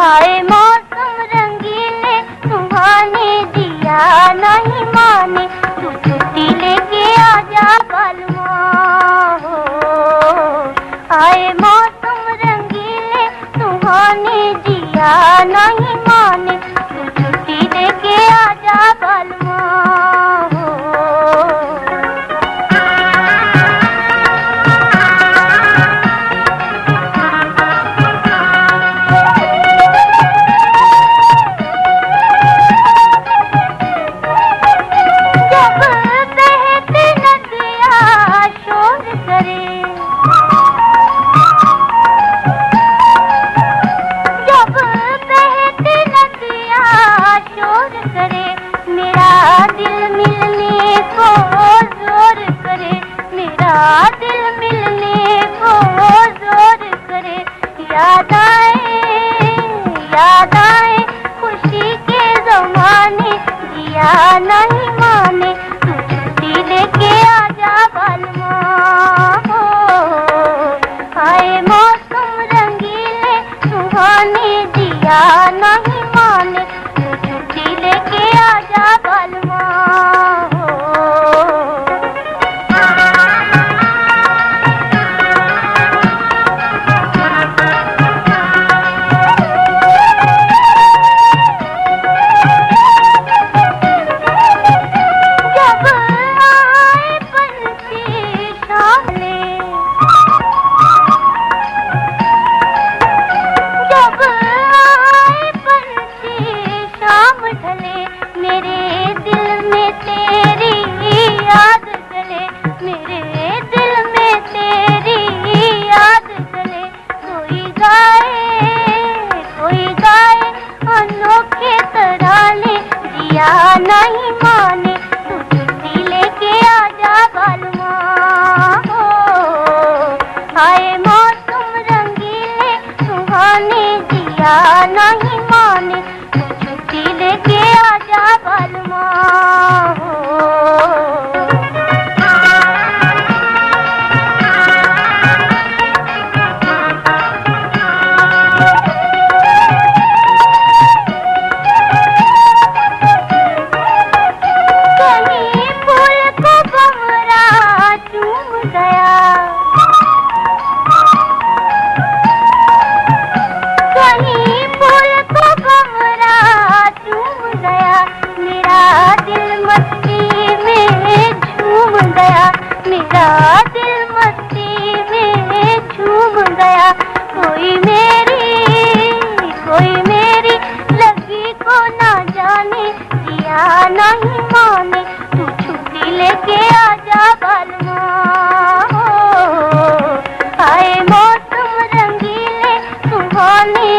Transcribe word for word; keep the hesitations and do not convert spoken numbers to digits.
आए मौसम रंगीले सुहाने, दिया नहीं माने, तू छुट्टी लेके आजा बालुआ हो। आए मौसम रंगीले सुहाने, दिया नहीं माने, तू छुट्टी लेके आजा बालुआ हो। याद आए याद आए खुशी के ज़माने, जिया नहीं माने, तू छुट्टी लेके आजा बालुआ हो। आए मौसम रंगीले सुहाने, जिया नहीं माने, तू छुट्टी लेके आजा बालुआ हो। मेरे दिल में तेरी याद चले, मेरे दिल में तेरी याद चले। कोई गाए कोई गाए अनोखे तराने, जिया नहीं माने, तू छुट्टी लेके आजा बालुआ हो। आए मौसम रंगीले सुहाने, जिया नहीं माने, तू छुट्टी लेके आजा बालुआ हो। कहीं फूल को भंवरा चूम गया, कहीं फूल को भंवरा चूम गया। मेरा दिल मस्ती में झूम गया, मेरा दिल मस्ती में झूम गया। कोई मेरी कोई मेरी लगी को ना जाने, जिया नहीं माने, तू छुट्टी लेके आजा बालुआ हो। आए मौसम रंगीले सुहाने,